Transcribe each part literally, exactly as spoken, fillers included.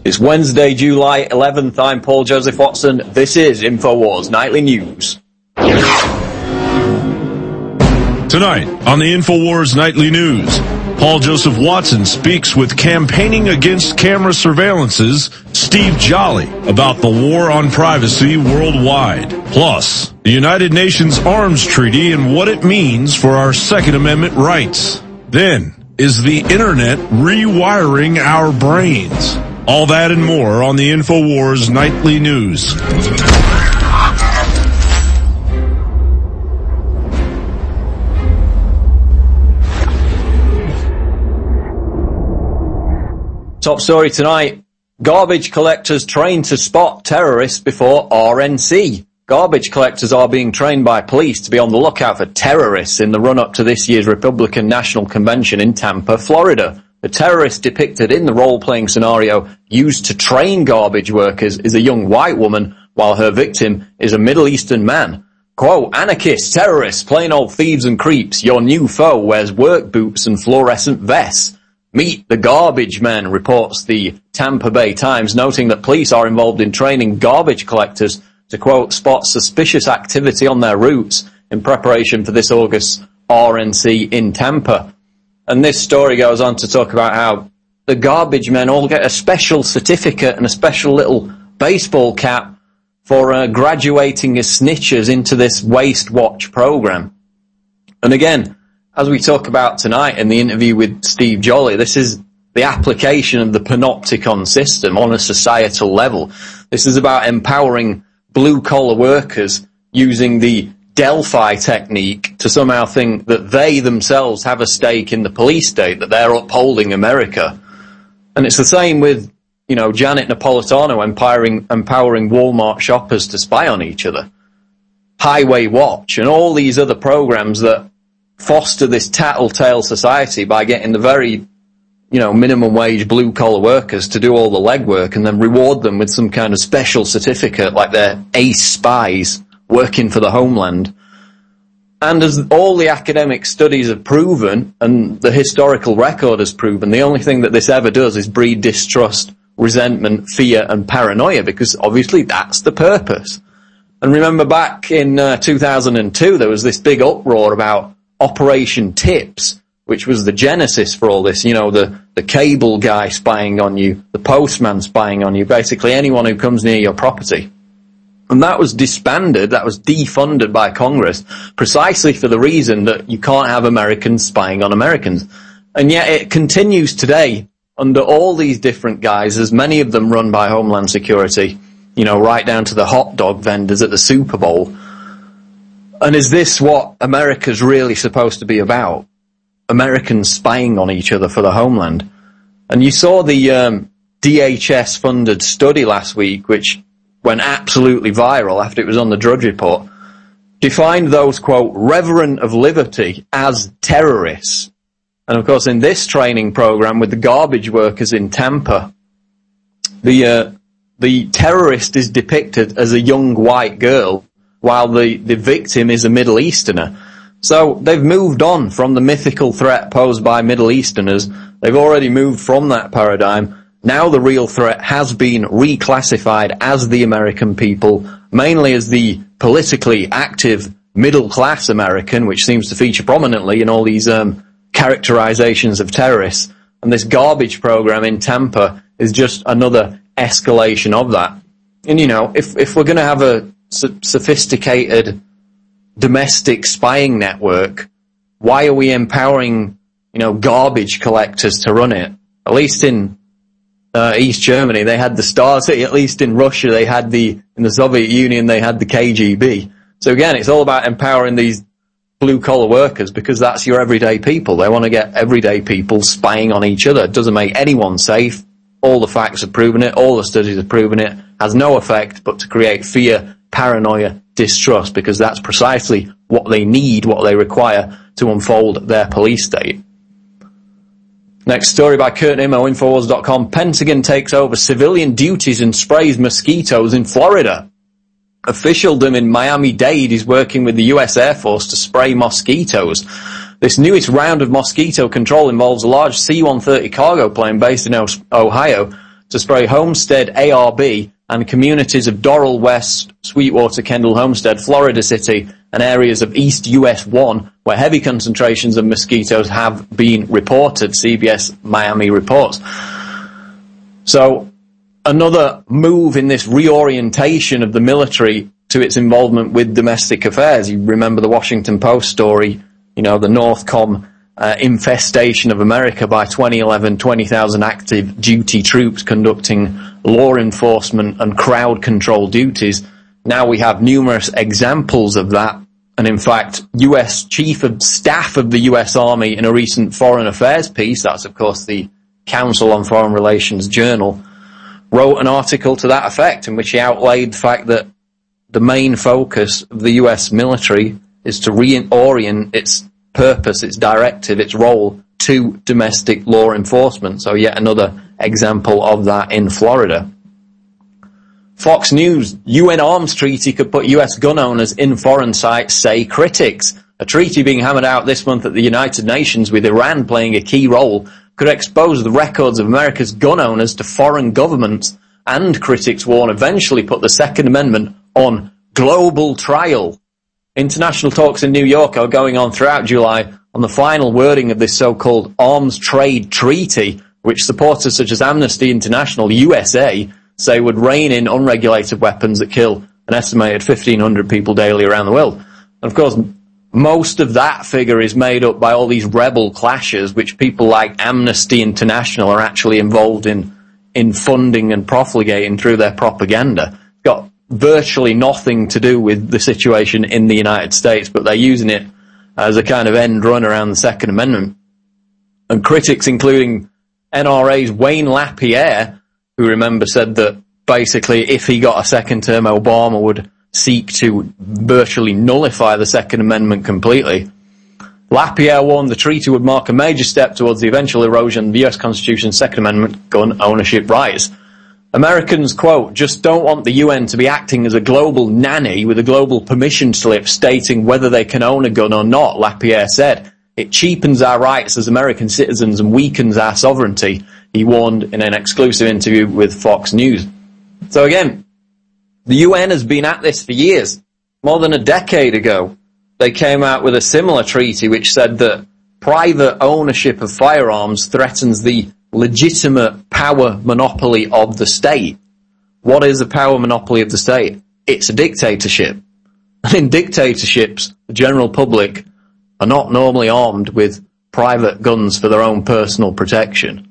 It's Wednesday, July eleventh. I'm Paul Joseph Watson. This is InfoWars Nightly News. Tonight on the InfoWars Nightly News, Paul Joseph Watson speaks with campaigning against camera surveillance's Steve Jolly about the war on privacy worldwide. Plus, the United Nations Arms Treaty and what it means for our Second Amendment rights. Then, is the internet rewiring our brains? All that and more on the InfoWars Nightly News. Top story tonight. Garbage collectors trained to spot terrorists before R N C. Garbage collectors are being trained by police to be on the lookout for terrorists in the run-up to this year's Republican National Convention in Tampa, Florida. The terrorist depicted in the role-playing scenario used to train garbage workers is a young white woman, while her victim is a Middle Eastern man. Quote, anarchists, terrorists, plain old thieves and creeps. Your new foe wears work boots and fluorescent vests. Meet the garbage men, reports the Tampa Bay Times, noting that police are involved in training garbage collectors to, quote, spot suspicious activity on their routes in preparation for this August's R N C in Tampa. And this story goes on to talk about how the garbage men all get a special certificate and a special little baseball cap for uh, graduating as snitchers into this Waste Watch program. And again, as we talk about tonight in the interview with Steve Jolly, this is the application of the panopticon system on a societal level. This is about empowering blue-collar workers using the Delphi technique to somehow think that they themselves have a stake in the police state, that they're upholding America. And it's the same with, you know, Janet Napolitano empowering, empowering Walmart shoppers to spy on each other. Highway Watch and all these other programs that foster this tattletale society by getting the very, you know, minimum wage blue-collar workers to do all the legwork and then reward them with some kind of special certificate like they're ace spies working for the homeland. And as all the academic studies have proven, and the historical record has proven, the only thing that this ever does is breed distrust, resentment, fear, and paranoia, because obviously that's the purpose. And remember back in uh, two thousand two, there was this big uproar about Operation Tips, which was the genesis for all this, you know, the, the cable guy spying on you, the postman spying on you, basically anyone who comes near your property. And that was disbanded, that was defunded by Congress, precisely for the reason that you can't have Americans spying on Americans. And yet it continues today under all these different guises, many of them run by Homeland Security, you know, right down to the hot dog vendors at the Super Bowl. And is this what America's really supposed to be about? Americans spying on each other for the homeland. And you saw the um, D H S-funded study last week, which went absolutely viral after it was on the Drudge Report, defined those, quote, reverent of liberty as terrorists. And of course, in this training program with the garbage workers in Tampa, the uh, the terrorist is depicted as a young white girl, while the, the victim is a Middle Easterner. So they've moved on from the mythical threat posed by Middle Easterners. They've already moved from that paradigm. Now the real threat has been reclassified as the American people, mainly as the politically active middle-class American, which seems to feature prominently in all these um, characterizations of terrorists. And this garbage program in Tampa is just another escalation of that. And, you know, if, if we're going to have a so- sophisticated domestic spying network, why are we empowering, you know, garbage collectors to run it? At least in uh, East Germany, they had the Stasi. At least in Russia, they had the, in the Soviet Union, they had the K G B. So again, it's all about empowering these blue-collar workers because that's your everyday people. They want to get everyday people spying on each other. It doesn't make anyone safe. All the facts have proven it. All the studies have proven it. Has no effect but to create fear, paranoia, distrust, because that's precisely what they need, what they require to unfold their police state. Next story by Kurt Nimmo, Infowars dot com. Pentagon takes over civilian duties and sprays mosquitoes in Florida. Officialdom in Miami-Dade is working with the U S Air Force to spray mosquitoes. This newest round of mosquito control involves a large C one thirty cargo plane based in Ohio to spray Homestead, A R B, and communities of Doral West, Sweetwater, Kendall, Homestead, Florida City, and areas of East U S one, where heavy concentrations of mosquitoes have been reported, C B S Miami reports. So, another move in this reorientation of the military to its involvement with domestic affairs. You remember the Washington Post story, you know, the Northcom uh, infestation of America by twenty eleven, twenty thousand active duty troops conducting law enforcement and crowd control duties. Now we have numerous examples of that. And in fact, U S Chief of Staff of the U S Army in a recent Foreign Affairs piece, that's of course the Council on Foreign Relations Journal, wrote an article to that effect in which he outlaid the fact that the main focus of the U S military is to reorient its purpose, its directive, its role to domestic law enforcement. So yet another example of that in Florida. Fox News, U N arms treaty could put U S gun owners in foreign sights, say critics. A treaty being hammered out this month at the United Nations with Iran playing a key role could expose the records of America's gun owners to foreign governments, and critics warn eventually put the Second Amendment on global trial. International talks in New York are going on throughout July on the final wording of this so-called arms trade treaty, which supporters such as Amnesty International, U S A, say would rein in unregulated weapons that kill an estimated fifteen hundred people daily around the world. And of course, most of that figure is made up by all these rebel clashes, which people like Amnesty International are actually involved in, in funding and profligating through their propaganda. It's got virtually nothing to do with the situation in the United States, but they're using it as a kind of end run around the Second Amendment. And critics, including N R A's Wayne LaPierre, who remember said that basically if he got a second term, Obama would seek to virtually nullify the Second Amendment completely. LaPierre warned the treaty would mark a major step towards the eventual erosion of the U S Constitution's Second Amendment gun ownership rights. Americans, quote, just don't want the U N to be acting as a global nanny with a global permission slip stating whether they can own a gun or not, LaPierre said. It cheapens our rights as American citizens and weakens our sovereignty, he warned in an exclusive interview with Fox News. So again, the U N has been at this for years. More than a decade ago, they came out with a similar treaty which said that private ownership of firearms threatens the legitimate power monopoly of the state. What is a power monopoly of the state? It's a dictatorship. And in dictatorships, the general public are not normally armed with private guns for their own personal protection.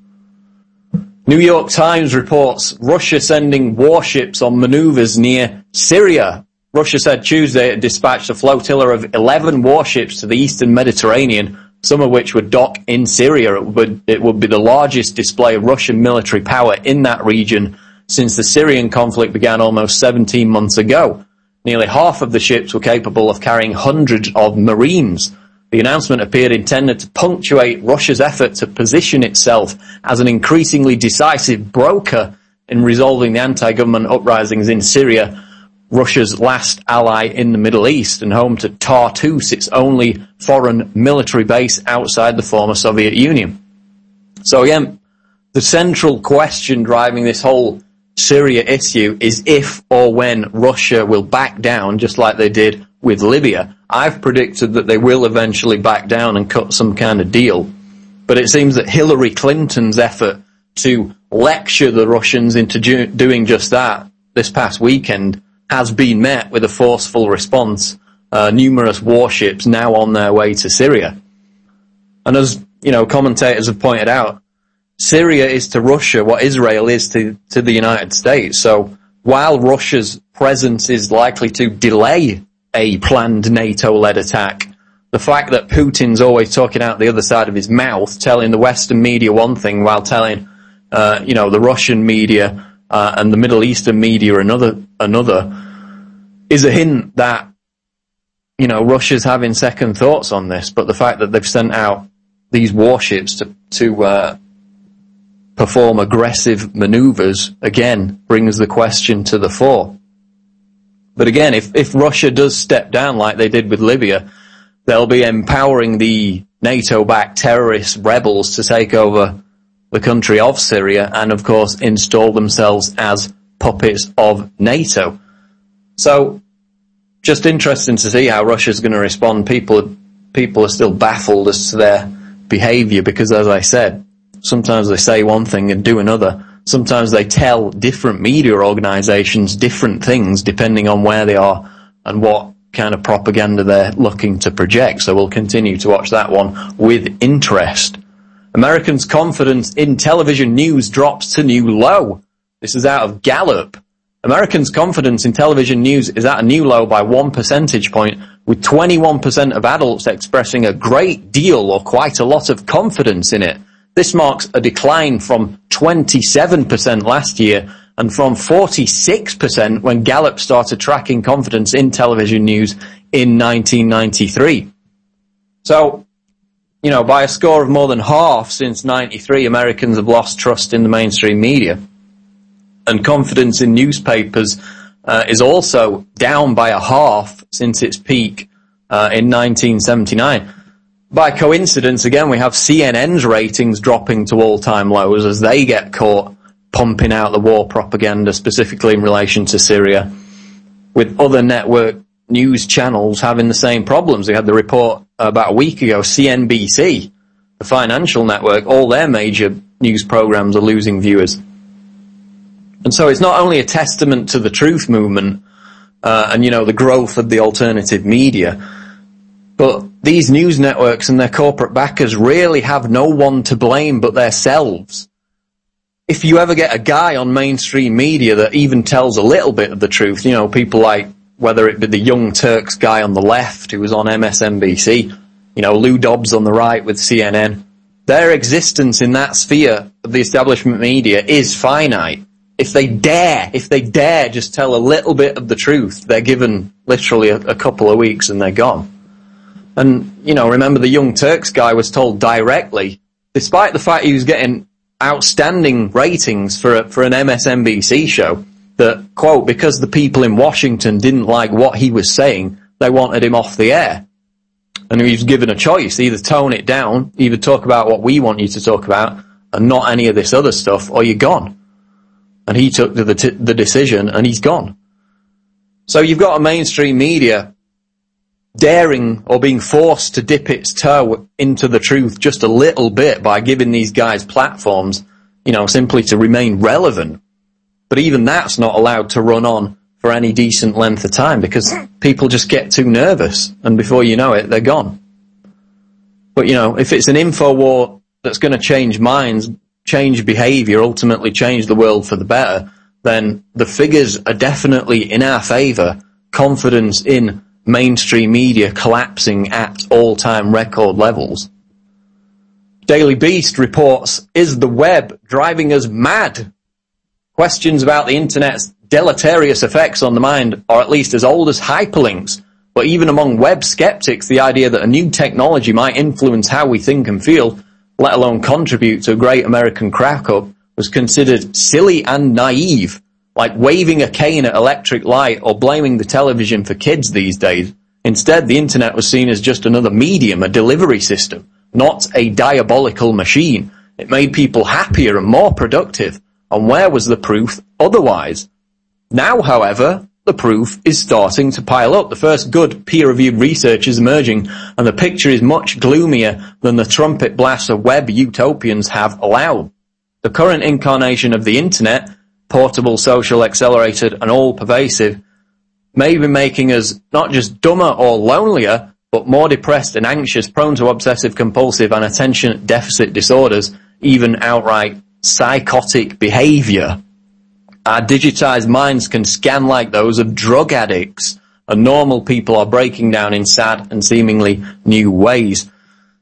New York Times reports Russia sending warships on maneuvers near Syria. Russia said Tuesday it dispatched a flotilla of eleven warships to the eastern Mediterranean, some of which would dock in Syria. It would, it would be the largest display of Russian military power in that region since the Syrian conflict began almost seventeen months ago. Nearly half of the ships were capable of carrying hundreds of Marines. The announcement appeared intended to punctuate Russia's effort to position itself as an increasingly decisive broker in resolving the anti-government uprisings in Syria, Russia's last ally in the Middle East, and home to Tartus, its only foreign military base outside the former Soviet Union. So again, the central question driving this whole Syria issue is if or when Russia will back down, just like they did with Libya. I've predicted that they will eventually back down and cut some kind of deal. But it seems that Hillary Clinton's effort to lecture the Russians into ju- doing just that this past weekend has been met with a forceful response. Uh, numerous warships now on their way to Syria. And as, you know, commentators have pointed out, Syria is to Russia what Israel is to, to the United States. So while Russia's presence is likely to delay a planned NATO-led attack, the fact that Putin's always talking out the other side of his mouth, telling the Western media one thing while telling, uh, you know, the Russian media uh, and the Middle Eastern media another, another, is a hint that, you know, Russia's having second thoughts on this. But the fact that they've sent out these warships to, to uh, perform aggressive maneuvers, again, brings the question to the fore. But again, if, if Russia does step down like they did with Libya, they'll be empowering the NATO-backed terrorist rebels to take over the country of Syria and, of course, install themselves as puppets of NATO. So, just interesting to see how Russia's going to respond. People, people are still baffled as to their behaviour because, as I said, sometimes they say one thing and do another. Sometimes they tell different media organisations different things depending on where they are and what kind of propaganda they're looking to project. So we'll continue to watch that one with interest. Americans' confidence in television news drops to new low. This is out of Gallup. Americans' confidence in television news is at a new low by one percentage point, with twenty-one percent of adults expressing a great deal or quite a lot of confidence in it. This marks a decline from twenty-seven percent last year and from forty-six percent when Gallup started tracking confidence in television news in nineteen ninety-three. So, you know, by a score of more than half since ninety-three, Americans have lost trust in the mainstream media. And confidence in newspapers uh, is also down by a half since its peak uh, in nineteen seventy-nine. By coincidence, again, we have C N N's ratings dropping to all-time lows as they get caught pumping out the war propaganda, specifically in relation to Syria, with other network news channels having the same problems. We had the report about a week ago, C N B C, the financial network, all their major news programs are losing viewers. And so it's not only a testament to the truth movement uh, and, you know, the growth of the alternative media, but these news networks and their corporate backers really have no one to blame but themselves. If you ever get a guy on mainstream media that even tells a little bit of the truth, you know, people like, whether it be the Young Turks guy on the left who was on M S N B C, you know, Lou Dobbs on the right with C N N, their existence in that sphere of the establishment media is finite. If they dare, if they dare just tell a little bit of the truth, they're given literally a, a couple of weeks and they're gone. And, you know, remember the Young Turks guy was told directly, despite the fact he was getting outstanding ratings for a, for an M S N B C show, that, quote, because the people in Washington didn't like what he was saying, they wanted him off the air. And he was given a choice, either tone it down, either talk about what we want you to talk about, and not any of this other stuff, or you're gone. And he took the, the, the decision, and he's gone. So you've got a mainstream media daring or being forced to dip its toe into the truth just a little bit by giving these guys platforms, you know, simply to remain relevant. But even that's not allowed to run on for any decent length of time because people just get too nervous, and before you know it, they're gone. But, you know, if it's an info war that's going to change minds, change behaviour, ultimately change the world for the better, then the figures are definitely in our favour. Confidence in mainstream media collapsing at all-time record levels. Daily Beast reports, is the web driving us mad? Questions about the internet's deleterious effects on the mind are at least as old as hyperlinks. But even among web skeptics, the idea that a new technology might influence how we think and feel, let alone contribute to a great American crack-up, was considered silly and naive, like waving a cane at electric light or blaming the television for kids these days. Instead, the internet was seen as just another medium, a delivery system, not a diabolical machine. It made people happier and more productive. And where was the proof otherwise? Now, however, the proof is starting to pile up. The first good peer-reviewed research is emerging, and the picture is much gloomier than the trumpet blasts of web utopians have allowed. The current incarnation of the internet, portable, social, accelerated, and all-pervasive, may be making us not just dumber or lonelier, but more depressed and anxious, prone to obsessive-compulsive and attention deficit disorders, even outright psychotic behaviour. Our digitized minds can scan like those of drug addicts, and normal people are breaking down in sad and seemingly new ways.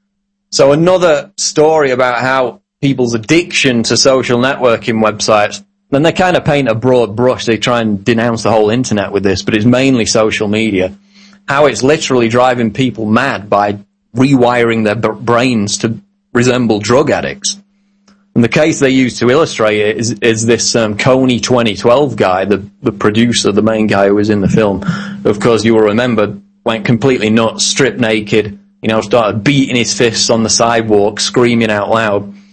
So another story about how people's addiction to social networking websites, and they kind of paint a broad brush, they try and denounce the whole internet with this, but it's mainly social media, how it's literally driving people mad by rewiring their b- brains to resemble drug addicts. And the case they use to illustrate it is, is this um, Coney twenty twelve guy, the, the producer, the main guy who was in the film, who, of course, you will remember, went completely nuts, stripped naked, you know, started beating his fists on the sidewalk, screaming out loud.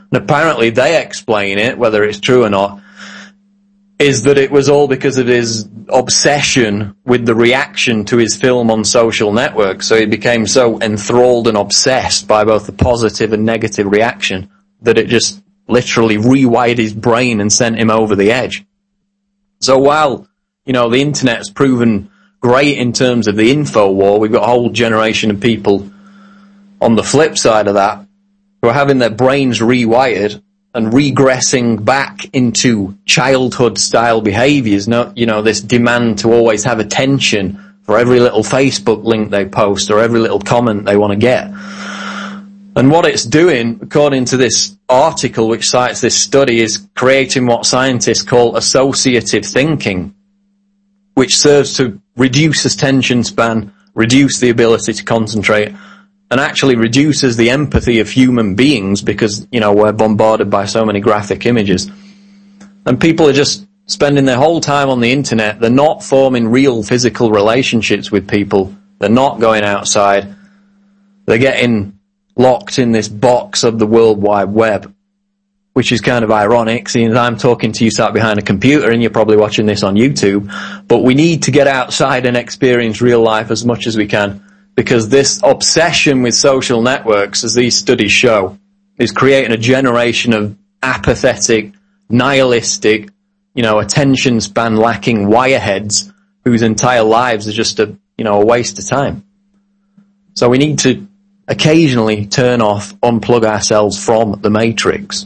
And apparently they explain it, whether it's true or not, is that it was all because of his obsession with the reaction to his film on social networks. So he became so enthralled and obsessed by both the positive and negative reaction that it just literally rewired his brain and sent him over the edge. So while, you know, the internet's proven great in terms of the info war, we've got a whole generation of people on the flip side of that who are having their brains rewired and regressing back into childhood-style behaviours. No, you know, this demand to always have attention for every little Facebook link they post or every little comment they want to get. And what it's doing, according to this article which cites this study, is creating what scientists call associative thinking, which serves to reduce attention span, reduce the ability to concentrate, and actually reduces the empathy of human beings because, you know, we're bombarded by so many graphic images. And people are just spending their whole time on the internet. They're not forming real physical relationships with people. They're not going outside. They're getting locked in this box of the World Wide Web, which is kind of ironic, seeing as I'm talking to you sat behind a computer and you're probably watching this on YouTube. But we need to get outside and experience real life as much as we can, because this obsession with social networks, as these studies show, is creating a generation of apathetic, nihilistic, you know, attention span lacking wireheads whose entire lives are just a, you know, a waste of time. So we need to occasionally turn off, unplug ourselves from the matrix.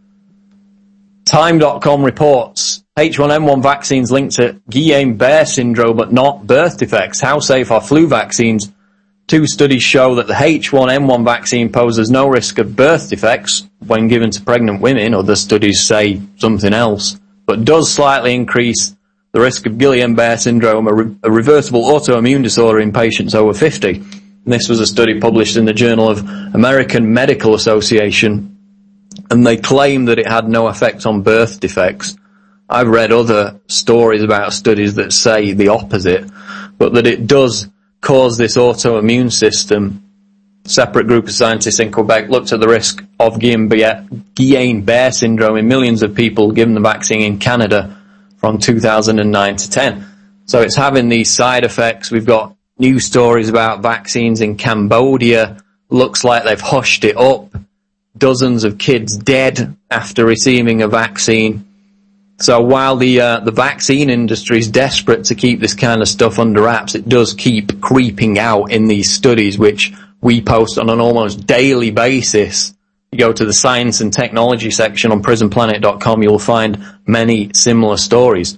Time dot com reports H one N one vaccines linked to Guillain-Barré syndrome but not birth defects. How safe are flu vaccines? Two studies show that the H one N one vaccine poses no risk of birth defects when given to pregnant women. Other studies say something else, but does slightly increase the risk of Guillain-Barré syndrome, a, re- a reversible autoimmune disorder in patients over fifty. And this was a study published in the Journal of American Medical Association, and they claim that it had no effect on birth defects. I've read other stories about studies that say the opposite, but that it does cause this autoimmune system. A separate group of scientists in Quebec looked at the risk of Guillain-Barré syndrome in millions of people given the vaccine in Canada from two thousand nine to ten. So it's having these side effects. We've got news stories about vaccines in Cambodia. Looks like they've hushed it up. Dozens of kids dead after receiving a vaccine. So while the uh, the vaccine industry is desperate to keep this kind of stuff under wraps, it does keep creeping out in these studies, which we post on an almost daily basis. You go to the science and technology section on prison planet dot com, you'll find many similar stories.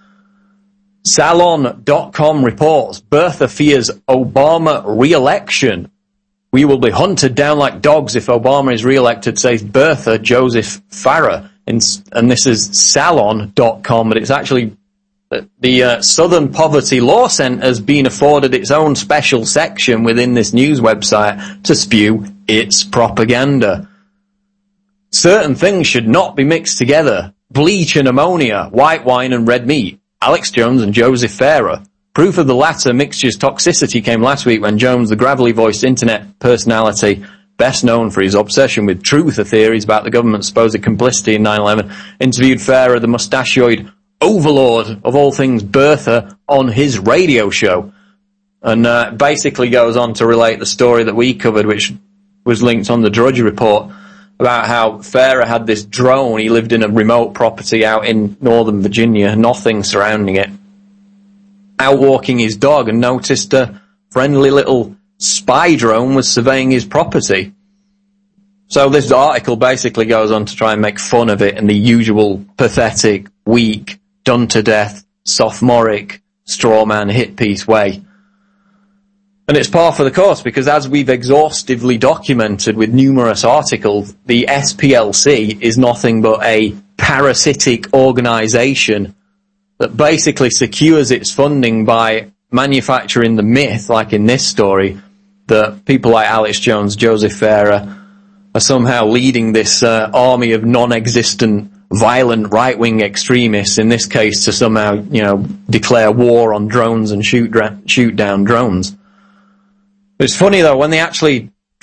Salon dot com reports Bertha fears Obama re-election. We will be hunted down like dogs if Obama is re-elected, says Bertha Joseph Farah. In, and this is Salon dot com, but it's actually the uh, Southern Poverty Law Centre has been afforded its own special section within this news website to spew its propaganda. Certain things should not be mixed together. Bleach and ammonia, white wine and red meat. Alex Jones and Joseph Farah. Proof of the latter mixture's toxicity came last week when Jones, the gravelly-voiced internet personality, best known for his obsession with truther theories about the government's supposed complicity in nine eleven, interviewed Farah, the mustachioed overlord of all things Bertha, on his radio show. And uh, basically goes on to relate the story that we covered, which was linked on the Drudge Report, about how Farah had this drone. He lived in a remote property out in Northern Virginia, nothing surrounding it, out walking his dog, and noticed a friendly little spy drone was surveying his property. So this article basically goes on to try and make fun of it in the usual pathetic, weak, done-to-death, sophomoric, strawman hit piece way. And it's par for the course, because as we've exhaustively documented with numerous articles, the S P L C is nothing but a parasitic organisation that basically secures its funding by manufacturing the myth, like in this story, that people like Alex Jones, Joseph Farah, are somehow leading this uh, army of non-existent, violent right-wing extremists, in this case to somehow, you know, declare war on drones and shoot, dra- shoot down drones. It's funny, though, when they actually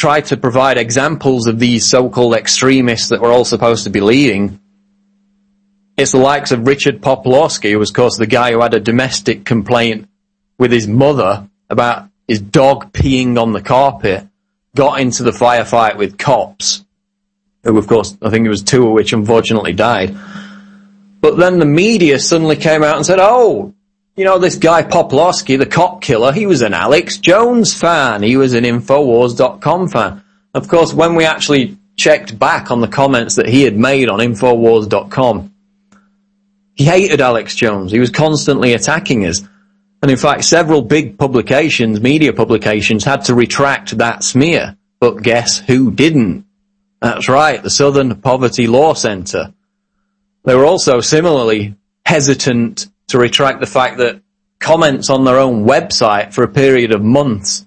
tried to provide examples of these so-called extremists that we're all supposed to be leading, it's the likes of Richard Poplarski, who was, of course, the guy who had a domestic complaint with his mother about his dog peeing on the carpet, got into the firefight with cops, who, of course, I think it was two of which unfortunately died. But then the media suddenly came out and said, oh, you know, this guy Poplarski, the cop killer, he was an Alex Jones fan. He was an Infowars dot com fan. Of course, when we actually checked back on the comments that he had made on Infowars dot com, he hated Alex Jones. He was constantly attacking us. And in fact, several big publications, media publications, had to retract that smear. But guess who didn't? That's right, the Southern Poverty Law Center. They were also similarly hesitant to retract the fact that comments on their own website for a period of months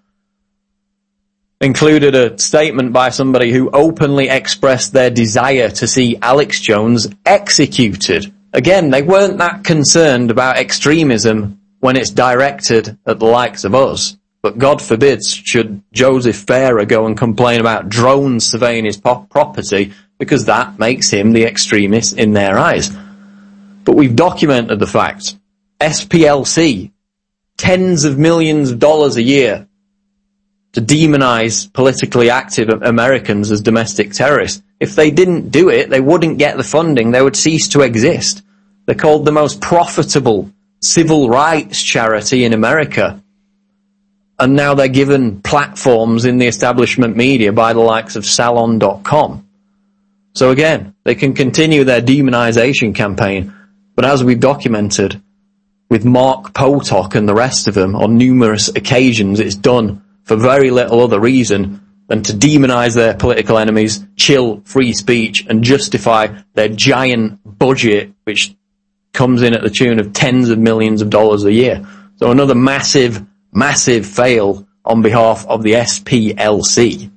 included a statement by somebody who openly expressed their desire to see Alex Jones executed. Again, they weren't that concerned about extremism when it's directed at the likes of us. But God forbid should Joseph Farah go and complain about drones surveying his po- property, because that makes him the extremist in their eyes. But we've documented the fact. S P L C, tens of millions of dollars a year to demonize politically active Americans as domestic terrorists. If they didn't do it, they wouldn't get the funding. They would cease to exist. They're called the most profitable civil rights charity in America. And now they're given platforms in the establishment media by the likes of Salon dot com. So again, they can continue their demonization campaign. But as we've documented, with Mark Potok and the rest of them on numerous occasions, it's done for very little other reason than to demonize their political enemies, chill free speech, and justify their giant budget, which comes in at the tune of tens of millions of dollars a year. So another massive, massive fail on behalf of the S P L C.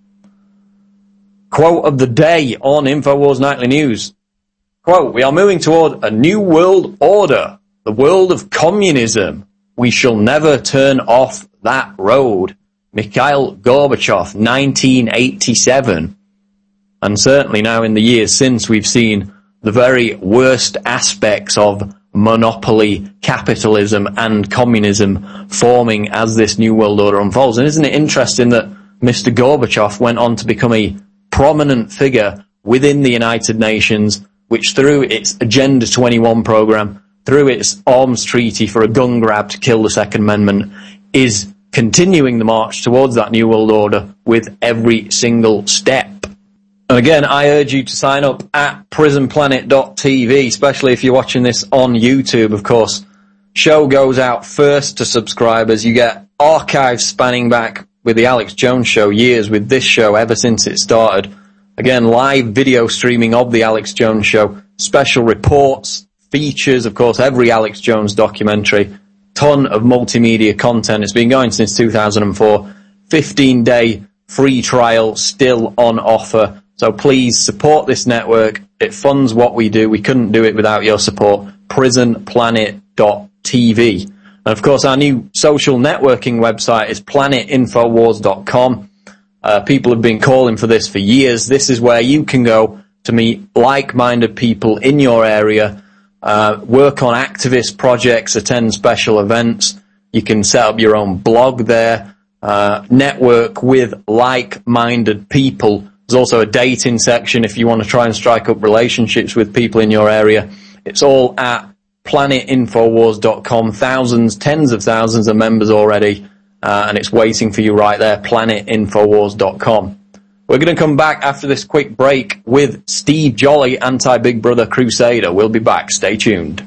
Quote of the day on Infowars Nightly News. Quote, we are moving toward a new world order, the world of communism. We shall never turn off that road. Mikhail Gorbachev, nineteen eighty-seven. And certainly now in the years since, we've seen the very worst aspects of monopoly, capitalism and communism forming as this new world order unfolds. And isn't it interesting that Mister Gorbachev went on to become a prominent figure within the United Nations, which through its Agenda twenty-one program, through its arms treaty for a gun grab to kill the Second Amendment, is continuing the march towards that new world order with every single step. And again, I urge you to sign up at prison planet dot t v, especially if you're watching this on YouTube, of course. Show goes out first to subscribers. You get archives spanning back with the Alex Jones Show years, with this show ever since it started. Again, live video streaming of the Alex Jones Show, special reports, features, of course, every Alex Jones documentary, ton of multimedia content. It's been going since two thousand four. fifteen day free trial still on offer. So please support this network. It funds what we do. We couldn't do it without your support. prison planet dot t v. And of course, our new social networking website is planet infowars dot com. Uh, people have been calling for this for years. This is where you can go to meet like-minded people in your area, uh, work on activist projects, attend special events. You can set up your own blog there, uh, network with like-minded people. There's also a dating section if you want to try and strike up relationships with people in your area. It's all at planet infowars dot com. Thousands, tens of thousands of members already, uh, and it's waiting for you right there, planet infowars dot com. We're going to come back after this quick break with Steve Jolly, Anti-Big Brother Crusader. We'll be back. Stay tuned.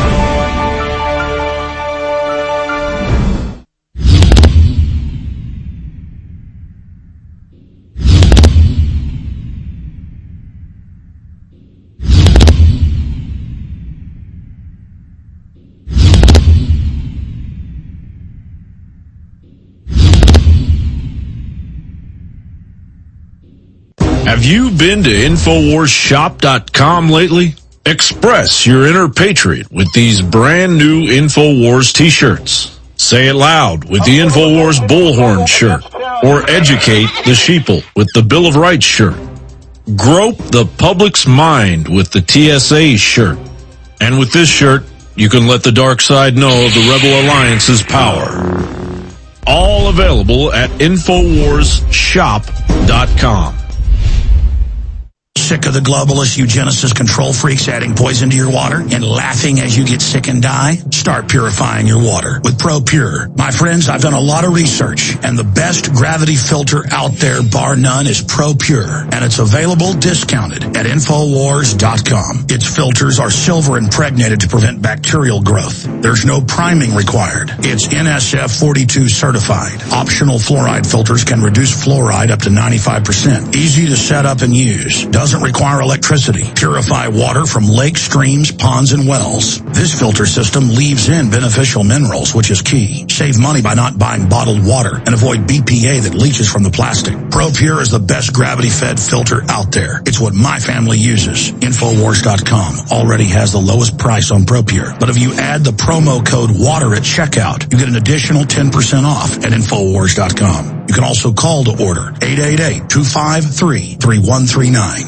Have you been to infowars shop dot com lately? Express your inner patriot with these brand new InfoWars t-shirts. Say it loud with the InfoWars Bullhorn shirt. or educate the sheeple with the Bill of Rights shirt. Grope the public's mind with the T S A shirt. And with this shirt, you can let the dark side know of the Rebel Alliance's power. All available at Infowars Shop dot com. Sick of the globalist eugenicist control freaks adding poison to your water and laughing as you get sick and die? Start purifying your water with ProPure. My friends, I've done a lot of research, and the best gravity filter out there, bar none, is ProPure, and it's available discounted at Infowars dot com. Its filters are silver impregnated to prevent bacterial growth. There's no priming required. It's N S F forty-two certified. Optional fluoride filters can reduce fluoride up to ninety-five percent. Easy to set up and use. Doesn't require electricity. Purify water from lakes, streams, ponds, and wells. This filter system leaves in beneficial minerals, which is key. Save money by not buying bottled water and avoid B P A that leaches from the plastic. ProPure is the best gravity-fed filter out there. It's what my family uses. Infowars dot com already has the lowest price on ProPure. But if you add the promo code WATER at checkout, you get an additional ten percent off at Infowars dot com. You can also call to order eight eight eight, two five three, three one three nine.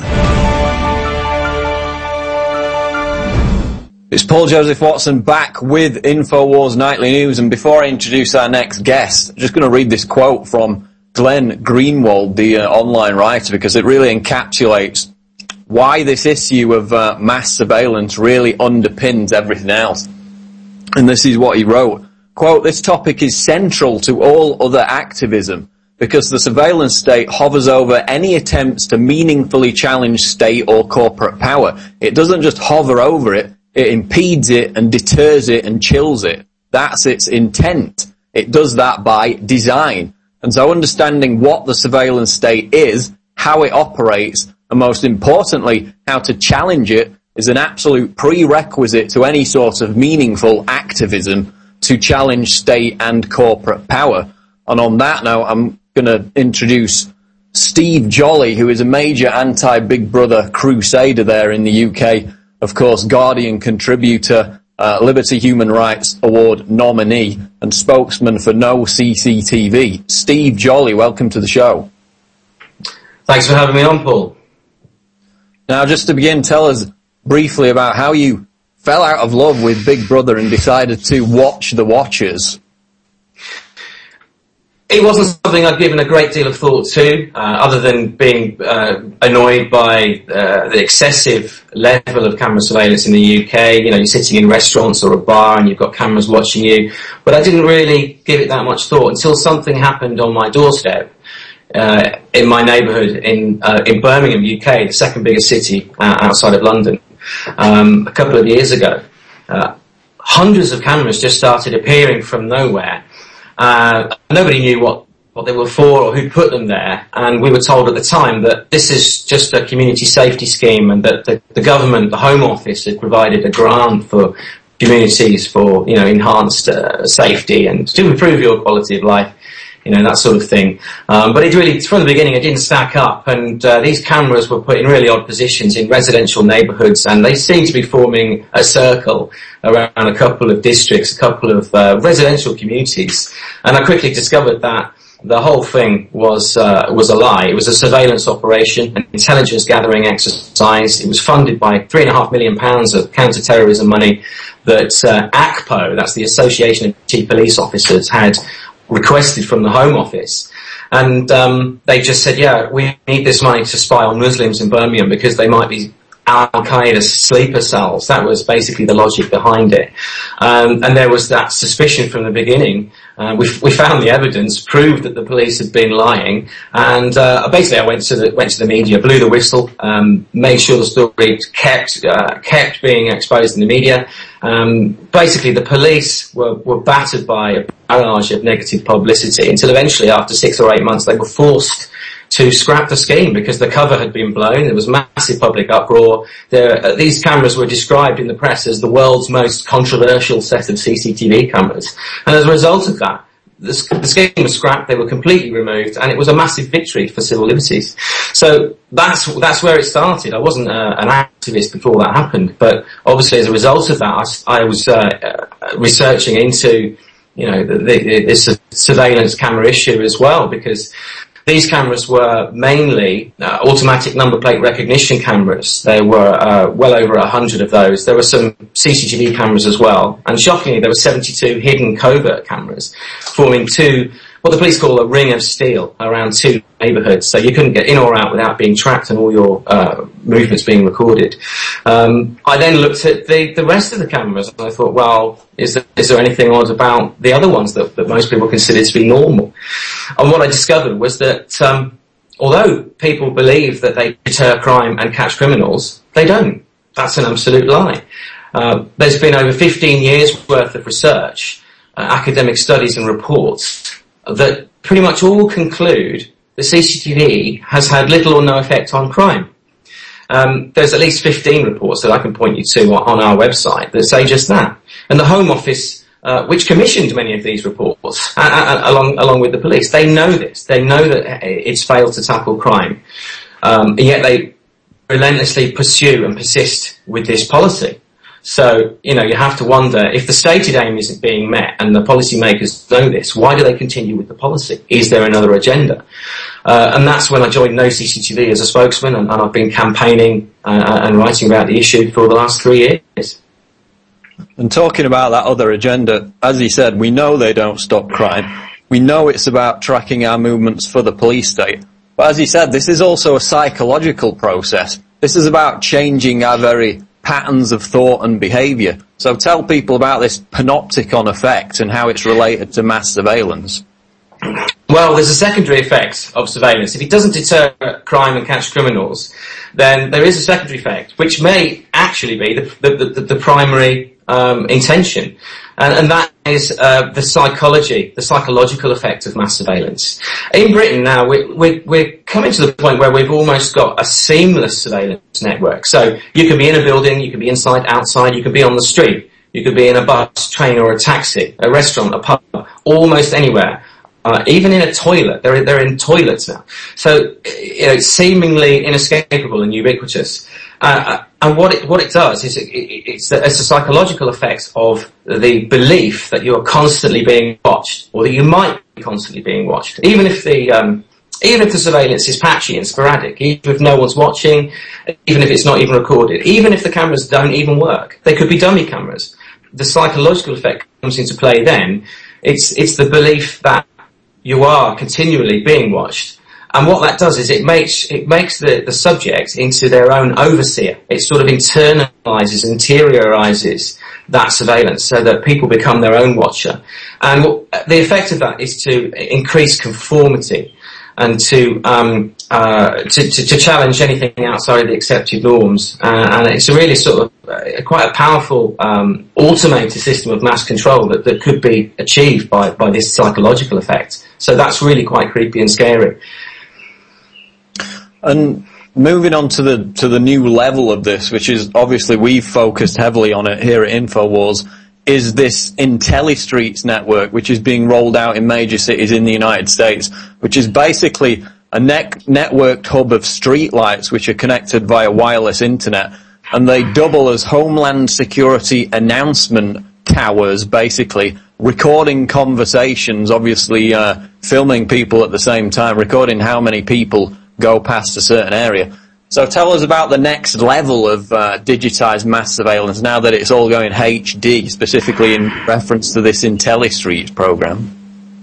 It's Paul Joseph Watson back with InfoWars Nightly News, and before I introduce our next guest, I'm just going to read this quote from Glenn Greenwald, the uh, online writer, because it really encapsulates why this issue of uh, mass surveillance really underpins everything else. And this is what he wrote. Quote, "This topic is central to all other activism because the surveillance state hovers over any attempts to meaningfully challenge state or corporate power. It doesn't just hover over it, it impedes it and deters it and chills it. That's its intent. It does that by design. And so understanding what the surveillance state is, how it operates, and most importantly, how to challenge it is an absolute prerequisite to any sort of meaningful activism to challenge state and corporate power." And on that note, I'm going to introduce Steve Jolly, who is a major anti-Big Brother crusader there in the U K. Of course, Guardian contributor, uh, Liberty Human Rights Award nominee, and spokesman for No C C T V. Steve Jolly, welcome to the show. Thanks for having me on, Paul. Now, just to begin, tell us briefly about how you fell out of love with Big Brother and decided to watch the Watchers. It wasn't something I'd given a great deal of thought to, uh, other than being uh, annoyed by uh, the excessive level of camera surveillance in the U K. You know, you're sitting in restaurants or a bar and you've got cameras watching you. But I didn't really give it that much thought until something happened on my doorstep uh, in my neighbourhood in uh, in Birmingham, U K, the second biggest city uh, outside of London, um, a couple of years ago. Uh, hundreds of cameras just started appearing from nowhere. Uh, nobody knew what, what they were for or who put them there, and we were told at the time that this is just a community safety scheme and that the, the government, the Home Office, had provided a grant for communities for, you know, enhanced uh, safety and to improve your quality of life, you know, that sort of thing. Um, but it really, from the beginning, it didn't stack up, and uh, these cameras were put in really odd positions in residential neighbourhoods, and they seemed to be forming a circle around a couple of districts, a couple of uh, residential communities. And I quickly discovered that the whole thing was uh, was a lie. It was a surveillance operation, an intelligence gathering exercise. It was funded by three and a half million pounds of counter-terrorism money that uh, A C P O, that's the Association of Chief Police Officers, had requested from the Home Office. And um, they just said, yeah, we need this money to spy on Muslims in Birmingham because they might be Al-Qaeda sleeper cells. That was basically the logic behind it. Um, and there was that suspicion from the beginning. Uh, we, we found the evidence, proved that the police had been lying, and uh, basically I went to the went to the media, blew the whistle, um, made sure the story kept uh, kept being exposed in the media. Um, basically, the police were, were battered by a barrage of negative publicity until eventually, after six or eight months, they were forced to scrap the scheme because the cover had been blown. There was massive public uproar. There, uh, these cameras were described in the press as the world's most controversial set of C C T V cameras. And as a result of that, the, the scheme was scrapped, they were completely removed, and it was a massive victory for civil liberties. So that's that's where it started. I wasn't uh, an activist before that happened, but obviously as a result of that, I, I was uh, uh, researching into you know, the, the, it's a surveillance camera issue as well, because these cameras were mainly uh, automatic number plate recognition cameras. There were uh, well over a hundred of those. There were some C C T V cameras as well. And shockingly, there were seventy-two hidden covert cameras, forming two, what the police call a ring of steel, around two neighbourhoods. So you couldn't get in or out without being tracked and all your uh, movements being recorded. Um, I then looked at the, the rest of the cameras and I thought, well, is there, is there anything odd about the other ones that, that most people consider to be normal? And what I discovered was that um, although people believe that they deter crime and catch criminals, they don't. That's an absolute lie. Uh, there's been over fifteen years worth of research, uh, academic studies and reports that pretty much all conclude that C C T V has had little or no effect on crime. Um, there's at least fifteen reports that I can point you to on our website that say just that. And the Home Office, uh, which commissioned many of these reports, uh, uh, along along with the police, they know this. They know that it's failed to tackle crime, um, and yet they relentlessly pursue and persist with this policy. So, you know, you have to wonder, if the stated aim isn't being met and the policymakers know this, why do they continue with the policy? Is there another agenda? Uh, and that's when I joined No C C T V as a spokesman, and, and I've been campaigning uh, and writing about the issue for the last three years. And talking about that other agenda, as he said, we know they don't stop crime. We know it's about tracking our movements for the police state. But as he said, this is also a psychological process. This is about changing our very patterns of thought and behaviour. So tell people about this panopticon effect and how it's related to mass surveillance. Well, there's a secondary effect of surveillance. If it doesn't deter crime and catch criminals, then there is a secondary effect, which may actually be the, the, the, the primary um, intention. And, and that is uh, the psychology, the psychological effect of mass surveillance. In Britain now, we, we, we're coming to the point where we've almost got a seamless surveillance network. So you can be in a building, you can be inside, outside, you can be on the street, you could be in a bus, train or a taxi, a restaurant, a pub, almost anywhere. Uh, even in a toilet, they're, they're in toilets now. So, you know, it's seemingly inescapable and ubiquitous. Uh, and what it, what it does is it, it, it's, a, it's a psychological effect of the belief that you are constantly being watched, or that you might be constantly being watched. Even if the, um, even if the surveillance is patchy and sporadic, even if no one's watching, even if it's not even recorded, even if the cameras don't even work, they could be dummy cameras. The psychological effect comes into play then. It's, it's the belief that you are continually being watched. And what that does is it makes, it makes the, the subject into their own overseer. It sort of internalizes, interiorizes that surveillance so that people become their own watcher. And what, the effect of that is to increase conformity and to, um, uh, to, to, to challenge anything outside of the accepted norms. Uh, and it's a really sort of uh, quite a powerful, um, automated system of mass control that, that could be achieved by, by this psychological effect. So that's really quite creepy and scary. And moving on to the to the new level of this, which is obviously we've focused heavily on it here at InfoWars, is this IntelliStreets network, which is being rolled out in major cities in the United States, which is basically a net networked hub of streetlights which are connected via wireless internet, and they double as Homeland Security announcement towers, basically recording conversations, obviously uh, filming people at the same time, recording how many people go past a certain area. So tell us about the next level of uh, digitized mass surveillance now that it's all going H D, specifically in reference to this IntelliStreets program.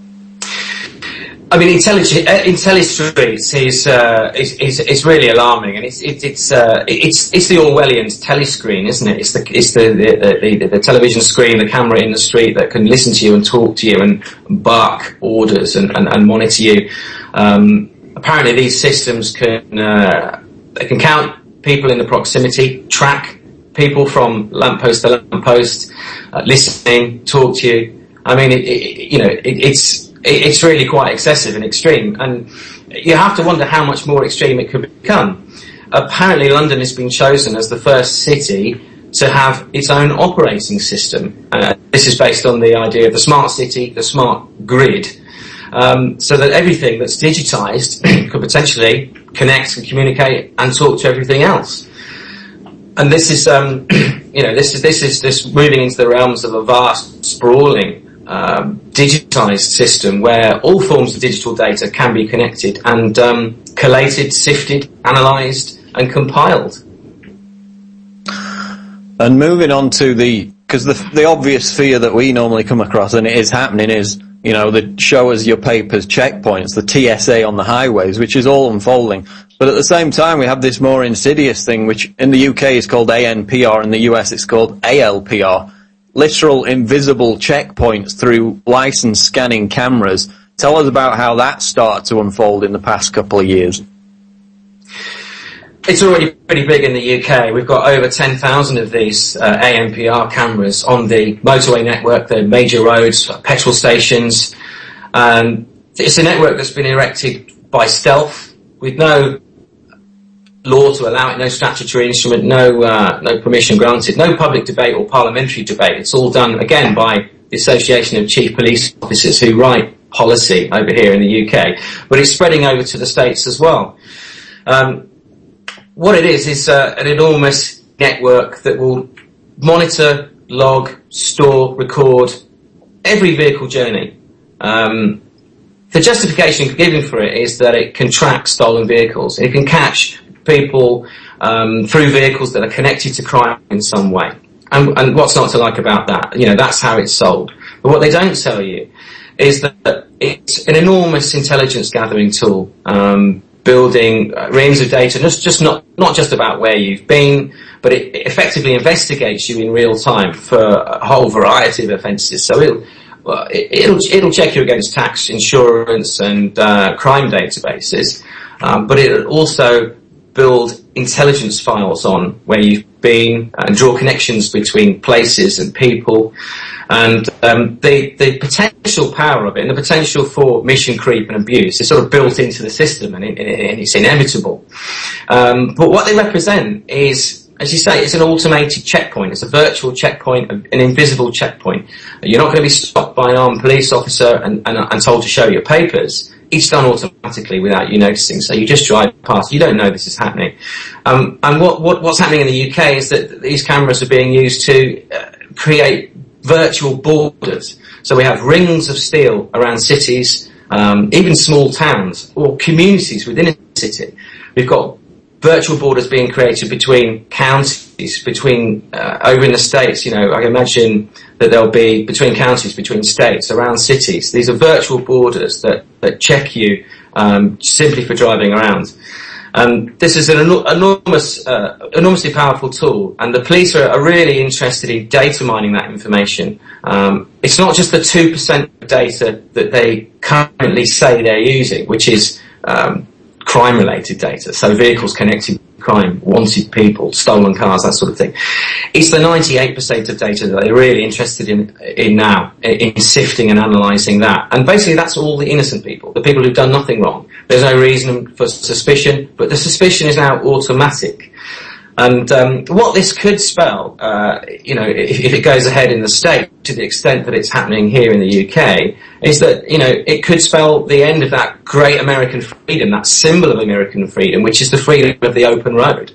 I mean, Intelli- uh, IntelliStreets is, uh, is, is, is really alarming, and it's, it, it's, uh, it's, it's the Orwellian telescreen, isn't it? It's the, it's the, the, the, the television screen, the camera in the street that can listen to you and talk to you and bark orders and, and, and monitor you. Um, apparently these systems can, uh, they can count people in the proximity, track people from lamppost to lamppost, uh, listening, talk to you. I mean, it, it, you know, it, it's, it's really quite excessive and extreme, and you have to wonder how much more extreme it could become. Apparently London has been chosen as the first city to have its own operating system. Uh, this is based on the idea of the smart city, the smart grid, um, so that everything that's digitized could potentially connect and communicate and talk to everything else. And this is, um, you know, this is, this is, this moving into the realms of a vast, sprawling, um, digitised system where all forms of digital data can be connected and um, collated, sifted, analysed and compiled. And moving on to the, because the, the obvious fear that we normally come across, and it is happening, is, you know, the show us your papers checkpoints, the T S A on the highways, which is all unfolding. But at the same time, we have this more insidious thing, which in the U K is called A N P R, in the U S it's called A L P R. Literal invisible checkpoints through license scanning cameras. Tell us about how that started to unfold in the past couple of years. It's already pretty big in the U K. We've got over ten thousand of these uh, A N P R cameras on the motorway network, the major roads, petrol stations. Um, it's a network that's been erected by stealth, with no law to allow it, no statutory instrument, no uh, no permission granted, no public debate or parliamentary debate. It's all done, again, by the Association of Chief Police Officers who write policy over here in the U K. But it's spreading over to the States as well. Um, what it is is uh, an enormous network that will monitor, log, store, record every vehicle journey. Um, the justification given for it is that it can track stolen vehicles. It can catch people um, through vehicles that are connected to crime in some way. And, and what's not to like about that? You know, that's how it's sold. But what they don't tell you is that it's an enormous intelligence gathering tool, um, building uh, reams of data, just, just not, not just about where you've been, but it, it effectively investigates you in real time for a whole variety of offences. So it'll, well, it, it'll, it'll check you against tax, insurance and uh, crime databases, um, but it'll also build intelligence files on where you've been and draw connections between places and people. And um, the, the potential power of it and the potential for mission creep and abuse is sort of built into the system, and, it, and it's inevitable. Um, but what they represent is, as you say, it's an automated checkpoint. It's a virtual checkpoint, an invisible checkpoint. You're not going to be stopped by an armed police officer and, and, and told to show your papers. It's done automatically without you noticing. So you just drive past. You don't know this is happening. Um, and what, what, what's happening in the U K is that these cameras are being used to uh, create virtual borders. So we have rings of steel around cities, um, even small towns or communities within a city. We've got virtual borders being created between counties, between uh, over in the States. You know, I imagine that there'll be between counties, between states, around cities. These are virtual borders that, that check you um, simply for driving around. Um, this is an enormous, uh, enormously powerful tool, and the police are, are really interested in data mining that information. Um, it's not just the two percent of data that they currently say they're using, which is um, crime-related data, so vehicles connected to crime, wanted people, stolen cars, that sort of thing. It's the ninety-eight percent of data that they're really interested in, in now, in sifting and analysing that. And basically that's all the innocent people, the people who've done nothing wrong. There's no reason for suspicion, but the suspicion is now automatic. And um, what this could spell, uh, you know, if, if it goes ahead in the States, to the extent that it's happening here in the U K, is that, you know, it could spell the end of that great American freedom, that symbol of American freedom, which is the freedom of the open road.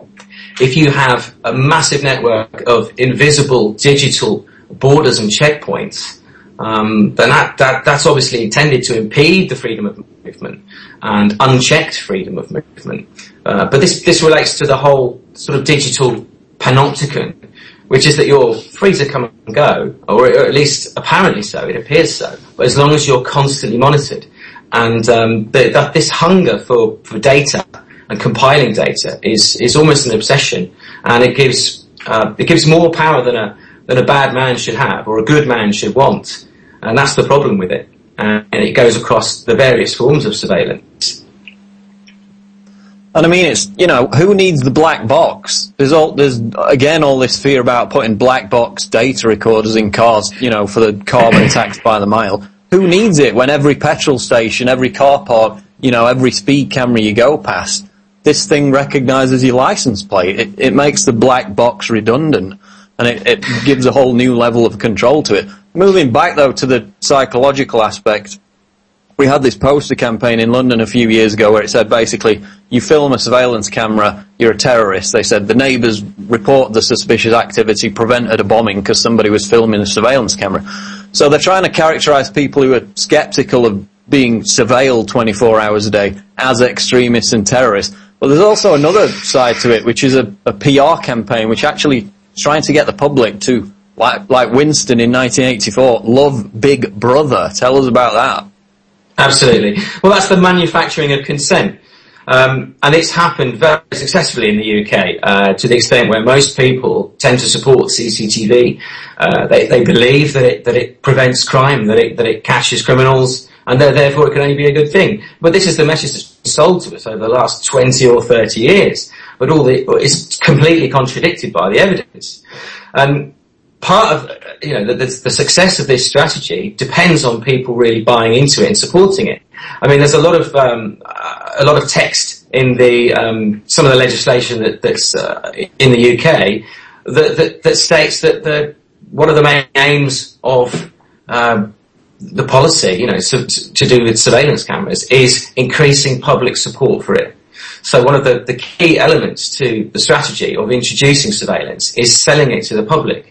If you have a massive network of invisible digital borders and checkpoints, um, then that, that, that's obviously intended to impede the freedom of movement and unchecked freedom of movement. Uh, but this, this relates to the whole sort of digital panopticon, which is that you're free to come and go, or, or at least apparently so, it appears so, but as long as you're constantly monitored. And um, the, that this hunger for, for data and compiling data is, is almost an obsession, and it gives, uh, it gives more power than a, than a bad man should have, or a good man should want. And that's the problem with it. And it goes across the various forms of surveillance. And I mean, it's, you know, who needs the black box? There's all, there's, again, all this fear about putting black box data recorders in cars, you know, for the carbon tax by the mile. Who needs it when every petrol station, every car park, you know, every speed camera you go past, this thing recognises your license plate. It, it makes the black box redundant, and it, it gives a whole new level of control to it. Moving back, though, to the psychological aspect, we had this poster campaign in London a few years ago where it said basically, you film a surveillance camera, you're a terrorist. They said the neighbours report the suspicious activity prevented a bombing because somebody was filming a surveillance camera. So they're trying to characterise people who are sceptical of being surveilled twenty-four hours a day as extremists and terrorists. But there's also another side to it, which is a, a P R campaign, which actually is trying to get the public to, like, like Winston in nineteen eighty-four, love Big Brother. Tell us about that. Absolutely. Well, that's the manufacturing of consent. Um, and it's happened very successfully in the U K, uh, to the extent where most people tend to support C C T V. Uh, they, they believe that it, that it prevents crime, that it, that it catches criminals, and that therefore it can only be a good thing. But this is the message that's been sold to us over the last twenty or thirty years. But all the, it's completely contradicted by the evidence. And part of, you know, the, the, the success of this strategy depends on people really buying into it and supporting it. I mean, there's a lot of um, a lot of text in the um, some of the legislation that, that's uh, in the U K that, that, that states that the one of the main aims of um, the policy, you know, so, to do with surveillance cameras, is increasing public support for it. So one of the, the key elements to the strategy of introducing surveillance is selling it to the public.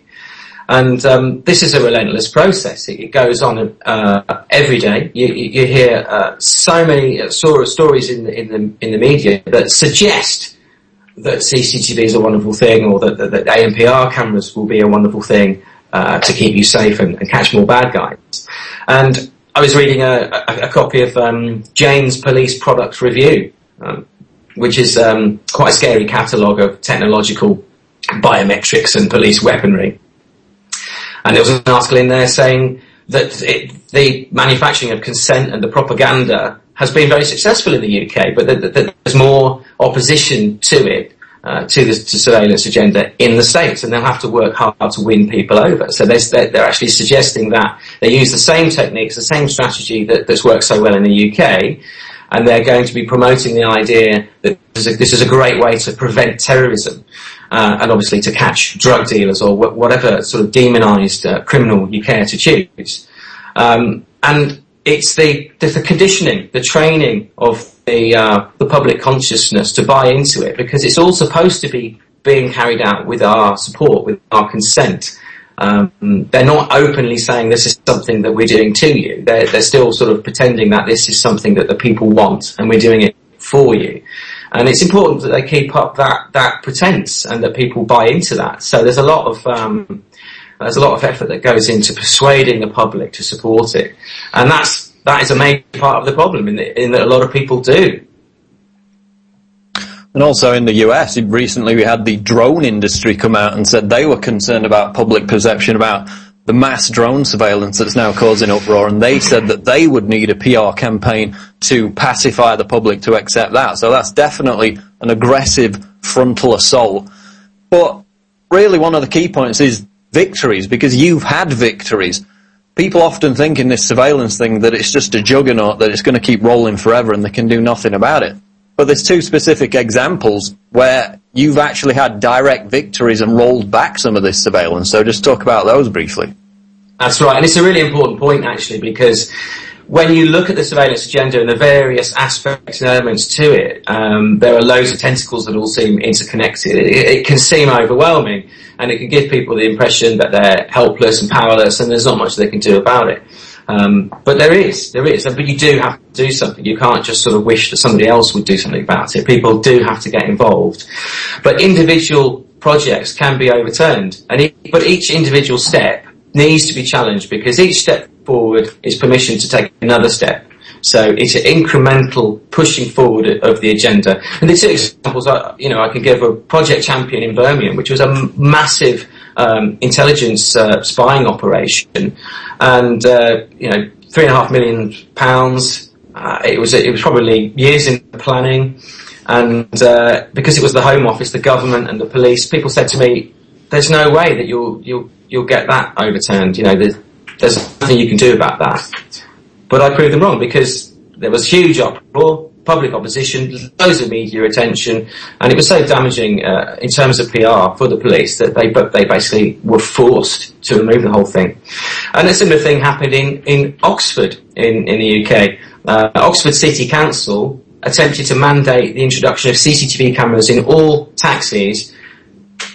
And um, this is a relentless process. It, it goes on uh, every day. You, you hear uh, so many uh, stories in the, in the in the media that suggest that C C T V is a wonderful thing, or that, that, that A N P R cameras will be a wonderful thing uh, to keep you safe and, and catch more bad guys. And I was reading a, a, a copy of um, Jane's Police Products Review, um, which is um, quite a scary catalogue of technological biometrics and police weaponry. And there was an article in there saying that it, the manufacturing of consent and the propaganda has been very successful in the U K, but that, that, that there's more opposition to it, uh, to the to surveillance agenda in the States, and they'll have to work hard to win people over. So they're, they're actually suggesting that they use the same techniques, the same strategy that, that's worked so well in the U K, and they're going to be promoting the idea that this is a, this is a great way to prevent terrorism. Uh, and obviously to catch drug dealers or wh- whatever sort of demonised uh, criminal you care to choose. Um, and it's the, the, the conditioning, the training of the, uh, the public consciousness to buy into it, because it's all supposed to be being carried out with our support, with our consent. Um, they're not openly saying this is something that we're doing to you. They're, they're still sort of pretending that this is something that the people want and we're doing it for you. And it's important that they keep up that, that pretense and that people buy into that. So there's a lot of, um, there's a lot of effort that goes into persuading the public to support it. And that's, that is a major part of the problem in, the, in that a lot of people do. And also in the U S, recently we had the drone industry come out and said they were concerned about public perception about the mass drone surveillance that's now causing uproar, and they said that they would need a P R campaign to pacify the public to accept that. So that's definitely an aggressive frontal assault. But really one of the key points is victories, because you've had victories. People often think in this surveillance thing that it's just a juggernaut, that it's going to keep rolling forever and they can do nothing about it. But there's two specific examples where you've actually had direct victories and rolled back some of this surveillance. So just talk about those briefly. That's right. And it's a really important point, actually, because when you look at the surveillance agenda and the various aspects and elements to it, um, there are loads of tentacles that all seem interconnected. It, it can seem overwhelming, and it can give people the impression that they're helpless and powerless and there's not much they can do about it. Um, but there is, there is, but you do have to do something. You can't just sort of wish that somebody else would do something about it. People do have to get involved. But individual projects can be overturned, and it, but each individual step needs to be challenged, because each step forward is permission to take another step. So it's an incremental pushing forward of the agenda. And the two examples, are, you know, I can give a Project Champion in Birmingham, which was a massive um, intelligence uh, spying operation, and uh, you know, three and a half million pounds. Uh, it was it was probably years in planning, and uh, because it was the Home Office, the government, and the police, people said to me, "There's no way that you'll you'll you'll get that overturned. You know, there's there's nothing you can do about that." But I proved them wrong, because there was huge uproar, public opposition, loads of media attention, and it was so damaging uh, in terms of P R for the police that they they basically were forced to remove the whole thing. And a similar thing happened in, in Oxford in, in the U K. Uh, Oxford City Council attempted to mandate the introduction of C C T V cameras in all taxis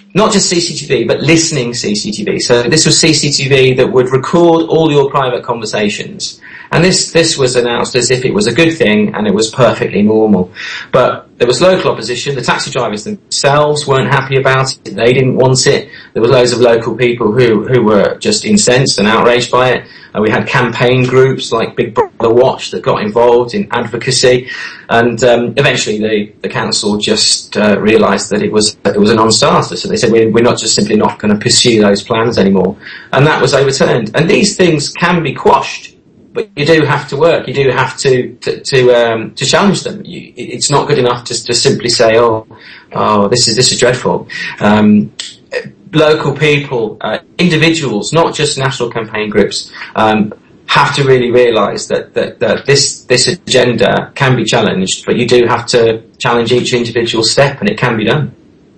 not just C C T V, but listening C C T V. So this was C C T V that would record all your private conversations. And this, this was announced as if it was a good thing and it was perfectly normal. But there was local opposition. The taxi drivers themselves weren't happy about it. They didn't want it. There were loads of local people who, who were just incensed and outraged by it. Uh, we had campaign groups like Big Brother Watch that got involved in advocacy. And um, eventually the, the council just uh, realised that it was it was a non-starter. So they said, we're, we're not just simply not going to pursue those plans anymore. And that was overturned. And these things can be quashed. But you do have to work. You do have to to to, um, to challenge them. You, it's not good enough to to simply say, "Oh, oh, this is this is dreadful." Um, local people, uh, individuals, not just national campaign groups, um, have to really realise that, that that this this agenda can be challenged. But you do have to challenge each individual step, and it can be done.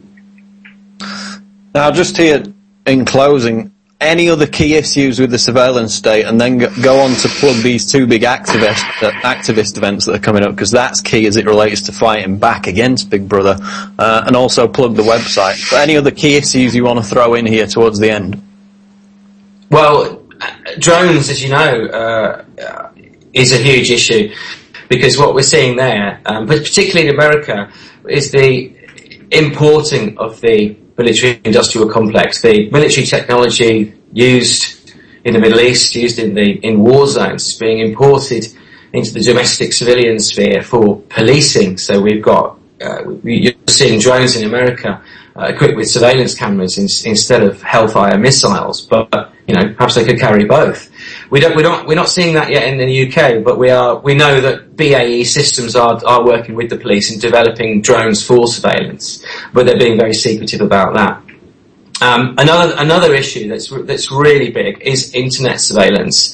Now, just here in closing, any other key issues with the surveillance state, and then go on to plug these two big activist uh, activist events that are coming up, because that's key as it relates to fighting back against Big Brother, uh, and also plug the website. But any other key issues you want to throw in here towards the end? Well, drones, as you know, uh, is a huge issue, because what we're seeing there, um, but particularly in America, is the importing of the military-industrial complex, the military technology used in the Middle East, used in the in war zones, being imported into the domestic civilian sphere for policing. So we've got uh, you're seeing drones in America uh, equipped with surveillance cameras in, instead of Hellfire missiles, but you know perhaps they could carry both. We don't, we're not, we're not seeing that yet in the U K, but we are, we know that B A E Systems are, are working with the police in developing drones for surveillance, but they're being very secretive about that. Um, another, another issue that's, that's really big is internet surveillance.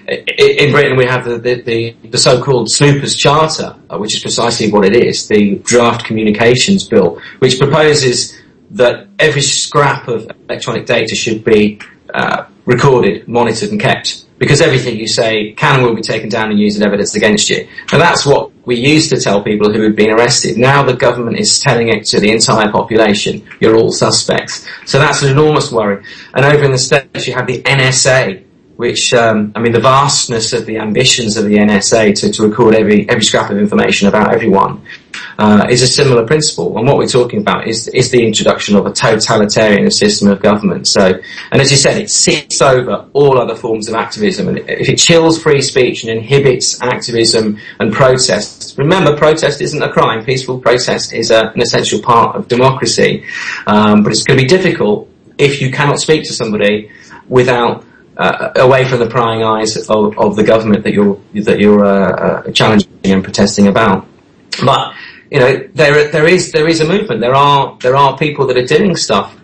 In Britain we have the, the, the, the so-called Snoopers Charter, which is precisely what it is, the Draft Communications Bill, which proposes that every scrap of electronic data should be uh, recorded, monitored and kept, because everything you say can and will be taken down and used as evidence against you. And that's what we used to tell people who had been arrested. Now the government is telling it to the entire population, you're all suspects. So that's an enormous worry. And over in the States you have the N S A, which, um, I mean, the vastness of the ambitions of the N S A to, to record every, every scrap of information about everyone, uh, is a similar principle. And what we're talking about is, is the introduction of a totalitarian system of government. So, and as you said, it sits over all other forms of activism. And if it chills free speech and inhibits activism and protest, remember, protest isn't a crime. Peaceful protest is a, an essential part of democracy. Um, but it's going to be difficult if you cannot speak to somebody without Uh, away from the prying eyes of, of the government that you're that you're uh, uh, challenging and protesting about. But you know, there there is there is a movement. There are there are people that are doing stuff.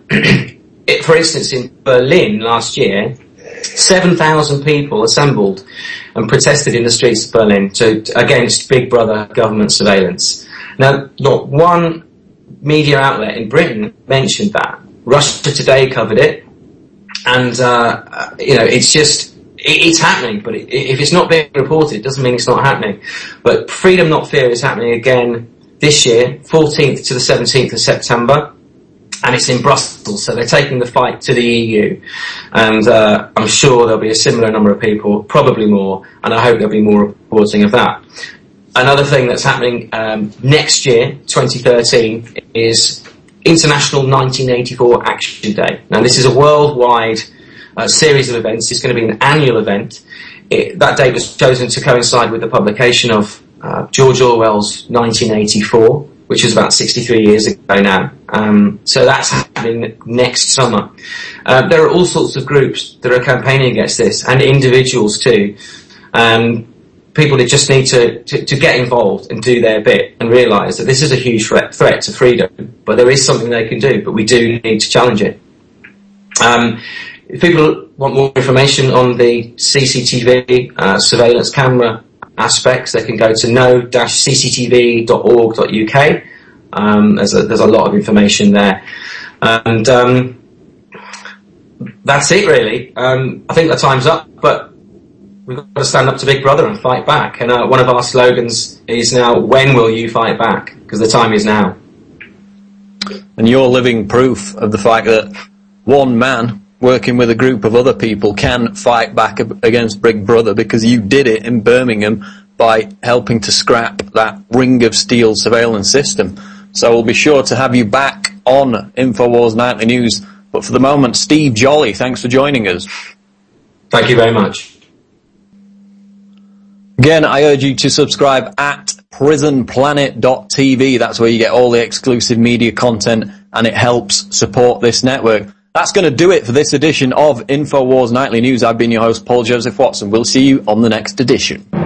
it, for instance, in Berlin last year, seven thousand people assembled and protested in the streets of Berlin to, to against Big Brother government surveillance. Now, not one media outlet in Britain mentioned that. Russia Today covered it. And, uh, you know, it's just, it, it's happening, but it, if it's not being reported, it doesn't mean it's not happening. But Freedom Not Fear is happening again this year, fourteenth to the seventeenth of September, and it's in Brussels, so they're taking the fight to the E U. And, uh, I'm sure there'll be a similar number of people, probably more, and I hope there'll be more reporting of that. Another thing that's happening, um, next year, twenty thirteen, is International nineteen eighty-four Action Day. Now, this is a worldwide uh, series of events. It's going to be an annual event. It, that date was chosen to coincide with the publication of uh, George Orwell's nineteen eighty-four, which is about sixty-three years ago now. Um, so that's happening next summer. Uh, there are all sorts of groups that are campaigning against this, and individuals too. Um, People that just need to, to, to get involved and do their bit and realise that this is a huge threat, threat to freedom, but there is something they can do, but we do need to challenge it. Um, if people want more information on the C C T V uh, surveillance camera aspects, they can go to know dash c c t v dot org dot u k. Um, there's, a, there's a lot of information there. And um, that's it, really. Um, I think the time's up, but we've got to stand up to Big Brother and fight back. And uh, one of our slogans is now, when will you fight back? Because the time is now. And you're living proof of the fact that one man working with a group of other people can fight back against Big Brother, because you did it in Birmingham by helping to scrap that ring of steel surveillance system. So we'll be sure to have you back on InfoWars Nightly News. But for the moment, Steve Jolly, thanks for joining us. Thank you very much. Again, I urge you to subscribe at prison planet dot t v. That's where you get all the exclusive media content, and it helps support this network. That's going to do it for this edition of InfoWars Nightly News. I've been your host, Paul Joseph Watson. We'll see you on the next edition.